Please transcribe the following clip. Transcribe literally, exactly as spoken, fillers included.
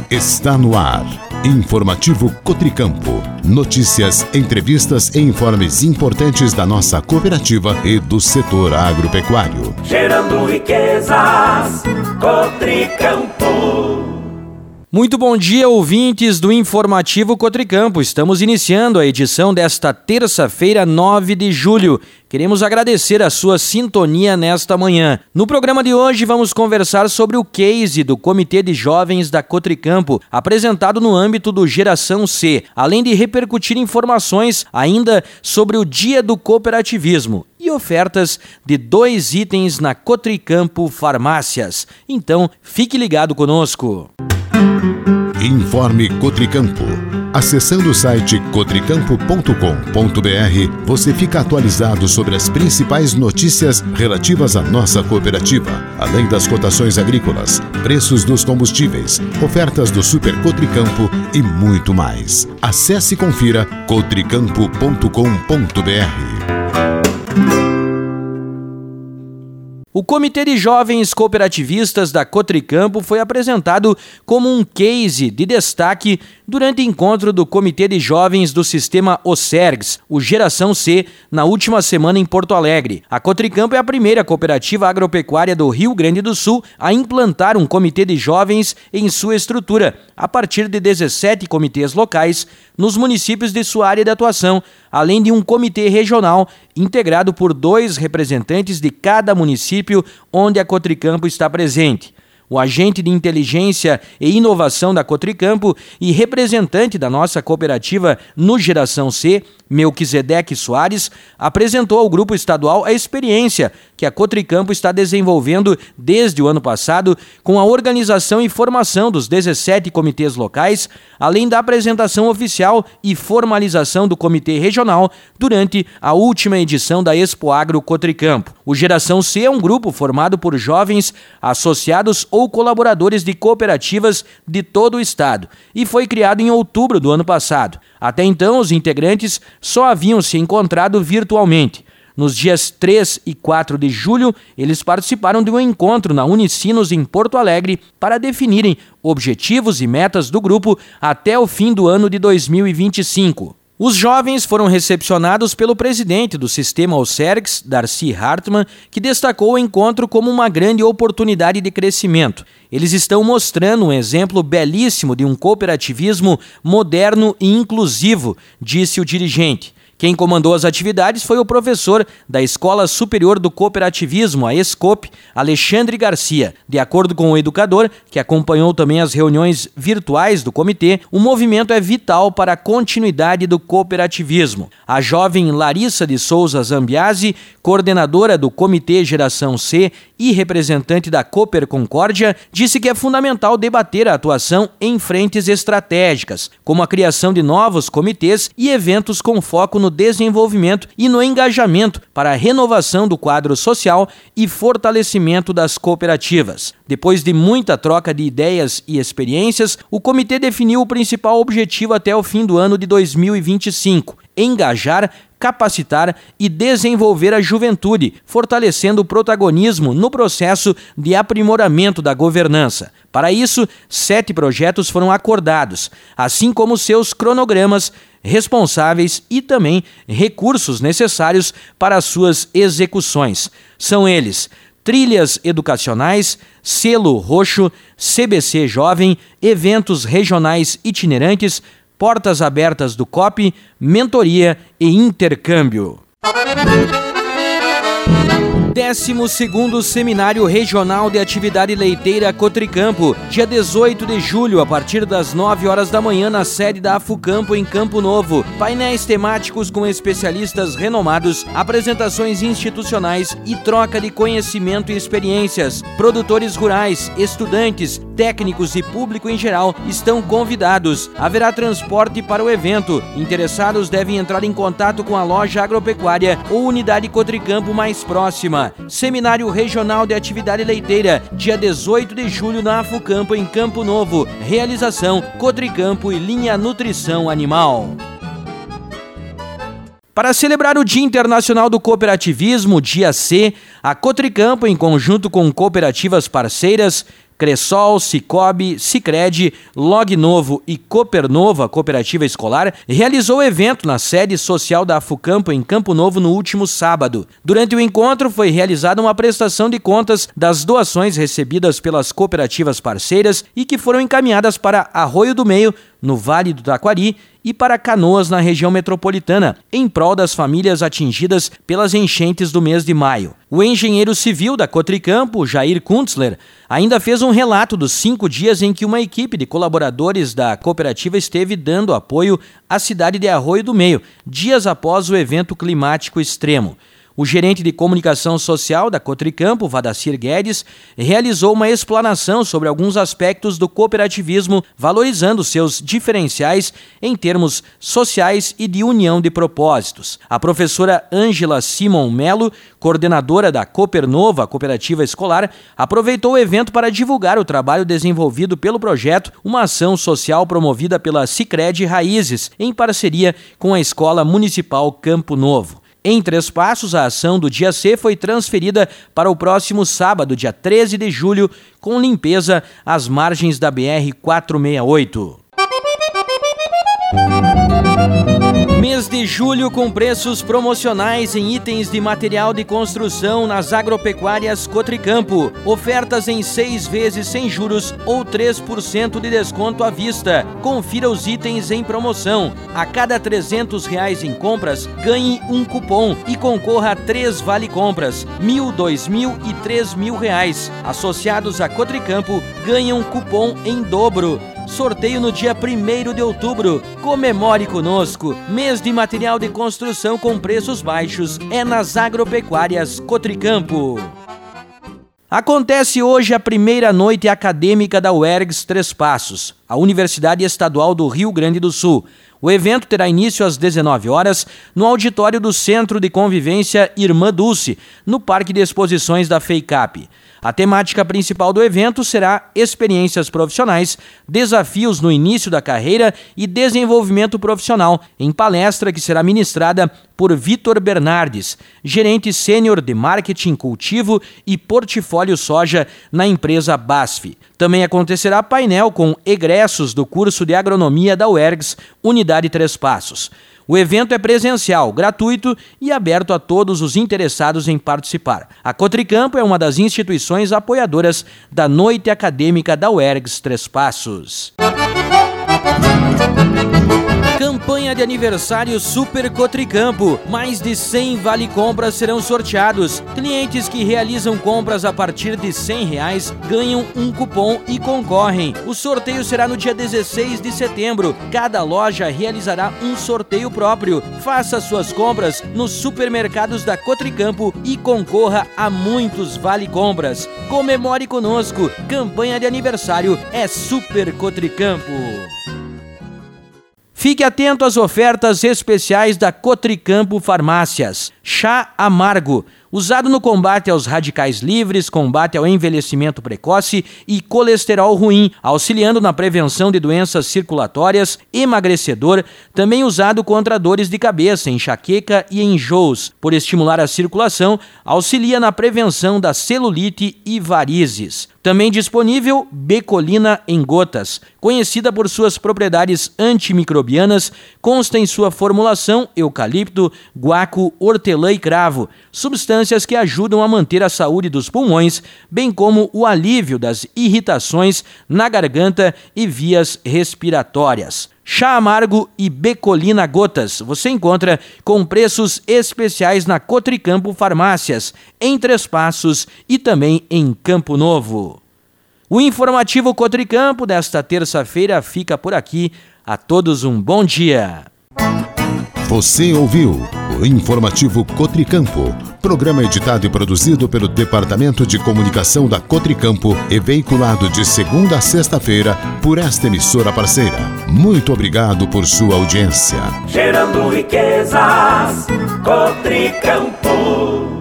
Está no ar. Informativo Cotricampo. Notícias, entrevistas e informes importantes da nossa cooperativa e do setor agropecuário. Gerando riquezas, Cotricampo. Muito bom dia, ouvintes do Informativo Cotricampo. Estamos iniciando a edição desta terça-feira, nove de julho. Queremos agradecer a sua sintonia nesta manhã. No programa de hoje vamos conversar sobre o case do Comitê de Jovens da Cotricampo, apresentado no âmbito do Geração C, além de repercutir informações ainda sobre o Dia do Cooperativismo e ofertas de dois itens na Cotricampo Farmácias. Então, fique ligado conosco. Informe Cotricampo. Acessando o site cotricampo ponto com ponto br, você fica atualizado sobre as principais notícias relativas à nossa cooperativa, além das cotações agrícolas, preços dos combustíveis, ofertas do Super Cotricampo e muito mais. Acesse e confira cotricampo ponto com ponto br. O Comitê de Jovens Cooperativistas da Cotricampo foi apresentado como um case de destaque durante o encontro do Comitê de Jovens do Sistema OCERGS, o Geração C, na última semana em Porto Alegre. A Cotricampo é a primeira cooperativa agropecuária do Rio Grande do Sul a implantar um comitê de jovens em sua estrutura, a partir de dezessete comitês locais nos municípios de sua área de atuação, além de um comitê regional integrado por dois representantes de cada município onde a Cotricampo está presente. O agente de inteligência e inovação da Cotricampo e representante da nossa cooperativa no Geração C, Melquisedeque Soares, apresentou ao grupo estadual a experiência que a Cotricampo está desenvolvendo desde o ano passado com a organização e formação dos dezessete comitês locais, além da apresentação oficial e formalização do comitê regional durante a última edição da Expo Agro Cotricampo. O Geração C é um grupo formado por jovens associados ou colaboradores de cooperativas de todo o estado e foi criado em outubro do ano passado. Até então, os integrantes só haviam se encontrado virtualmente. Nos dias três e quatro de julho, eles participaram de um encontro na Unicinos em Porto Alegre para definirem objetivos e metas do grupo até o fim do ano de dois mil e vinte e cinco. Os jovens foram recepcionados pelo presidente do sistema OCERGS, Darcy Hartmann, que destacou o encontro como uma grande oportunidade de crescimento. Eles estão mostrando um exemplo belíssimo de um cooperativismo moderno e inclusivo, disse o dirigente. Quem comandou as atividades foi o professor da Escola Superior do Cooperativismo, a ESCOP, Alexandre Garcia. De acordo com o educador, que acompanhou também as reuniões virtuais do comitê, o movimento é vital para a continuidade do cooperativismo. A jovem Larissa de Souza Zambiasi, coordenadora do Comitê Geração C e representante da Cooper Concórdia, disse que é fundamental debater a atuação em frentes estratégicas, como a criação de novos comitês e eventos com foco no no desenvolvimento e no engajamento para a renovação do quadro social e fortalecimento das cooperativas. Depois de muita troca de ideias e experiências, o comitê definiu o principal objetivo até o fim do ano de dois mil e vinte e cinco: engajar, capacitar e desenvolver a juventude, fortalecendo o protagonismo no processo de aprimoramento da governança. Para isso, sete projetos foram acordados, assim como seus cronogramas, responsáveis e também recursos necessários para as suas execuções. São eles: trilhas educacionais, selo roxo, C B C Jovem, eventos regionais itinerantes, portas abertas do C O P, mentoria e intercâmbio. décimo segundo Seminário Regional de Atividade Leiteira Cotricampo, dia dezoito de julho, a partir das nove horas da manhã, na sede da Afucampo, em Campo Novo. Painéis temáticos com especialistas renomados, apresentações institucionais e troca de conhecimento e experiências. Produtores rurais, estudantes, técnicos e público em geral estão convidados. Haverá transporte para o evento. Interessados devem entrar em contato com a loja agropecuária ou unidade Cotricampo mais próxima. Seminário Regional de Atividade Leiteira, dia dezoito de julho, na Afucampo, em Campo Novo. Realização Cotricampo e Linha Nutrição Animal. Para celebrar o Dia Internacional do Cooperativismo, Dia C, a Cotricampo, em conjunto com cooperativas parceiras, Cressol, Cicobi, Sicredi, Log Novo e Cooper Novo, a cooperativa escolar, realizou o evento na sede social da Afucampo em Campo Novo no último sábado. Durante o encontro foi realizada uma prestação de contas das doações recebidas pelas cooperativas parceiras e que foram encaminhadas para Arroio do Meio, no Vale do Taquari, e para Canoas, na região metropolitana, em prol das famílias atingidas pelas enchentes do mês de maio. O engenheiro civil da Cotricampo, Jair Kuntzler, ainda fez um relato dos cinco dias em que uma equipe de colaboradores da cooperativa esteve dando apoio à cidade de Arroio do Meio, dias após o evento climático extremo. O gerente de comunicação social da Cotricampo, Vadacir Guedes, realizou uma explanação sobre alguns aspectos do cooperativismo, valorizando seus diferenciais em termos sociais e de união de propósitos. A professora Ângela Simon Melo, coordenadora da Cooper Novo, a cooperativa escolar, aproveitou o evento para divulgar o trabalho desenvolvido pelo projeto, uma ação social promovida pela Sicredi Raízes, em parceria com a Escola Municipal Campo Novo. Em Três Passos, a ação do Dia C foi transferida para o próximo sábado, dia treze de julho, com limpeza às margens da B R quatrocentos e sessenta e oito. Mês de julho com preços promocionais em itens de material de construção nas agropecuárias Cotricampo. Ofertas em seis vezes sem juros ou três por cento de desconto à vista. Confira os itens em promoção. A cada trezentos reais em compras, ganhe um cupom e concorra a três vale-compras, mil, dois mil e três mil reais. Associados a Cotricampo ganham cupom em dobro. Sorteio no dia primeiro de outubro. Comemore conosco. Mês de material de construção com preços baixos é nas agropecuárias Cotricampo. Acontece hoje a primeira noite acadêmica da U E R G S Três Passos, a Universidade Estadual do Rio Grande do Sul. O evento terá início às dezenove horas no auditório do Centro de Convivência Irmã Dulce, no Parque de Exposições da FEICAP. A temática principal do evento será experiências profissionais, desafios no início da carreira e desenvolvimento profissional, em palestra que será ministrada por Vitor Bernardes, gerente sênior de marketing, cultivo e portfólio soja na empresa B A S F. Também acontecerá painel com egressos do curso de agronomia da U E R G S, Unidade Três Passos. O evento é presencial, gratuito e aberto a todos os interessados em participar. A Cotricampo é uma das instituições apoiadoras da Noite Acadêmica da U E R G S Três Passos. Campanha de aniversário Super Cotricampo. Mais de cem vale-compras serão sorteados. Clientes que realizam compras a partir de cem reais ganham um cupom e concorrem. O sorteio será no dia dezesseis de setembro. Cada loja realizará um sorteio próprio. Faça suas compras nos supermercados da Cotricampo e concorra a muitos vale-compras. Comemore conosco. Campanha de aniversário é Super Cotricampo. Fique atento às ofertas especiais da Cotricampo Farmácias. Chá amargo, usado no combate aos radicais livres, combate ao envelhecimento precoce e colesterol ruim, auxiliando na prevenção de doenças circulatórias, emagrecedor, também usado contra dores de cabeça, enxaqueca e enjoos. Por estimular a circulação, auxilia na prevenção da celulite e varizes. Também disponível Becolina em gotas, conhecida por suas propriedades antimicrobianas, consta em sua formulação eucalipto, guaco, hortelã e cravo, substâncias que ajudam a manter a saúde dos pulmões, bem como o alívio das irritações na garganta e vias respiratórias. Chá amargo e Becolina gotas você encontra com preços especiais na Cotricampo Farmácias, em Três Passos e também em Campo Novo. O informativo Cotricampo desta terça-feira fica por aqui. A todos um bom dia. Você ouviu o informativo Cotricampo, programa editado e produzido pelo Departamento de Comunicação da Cotricampo e veiculado de segunda a sexta-feira por esta emissora parceira. Muito obrigado por sua audiência. Gerando riquezas, Cotricampo.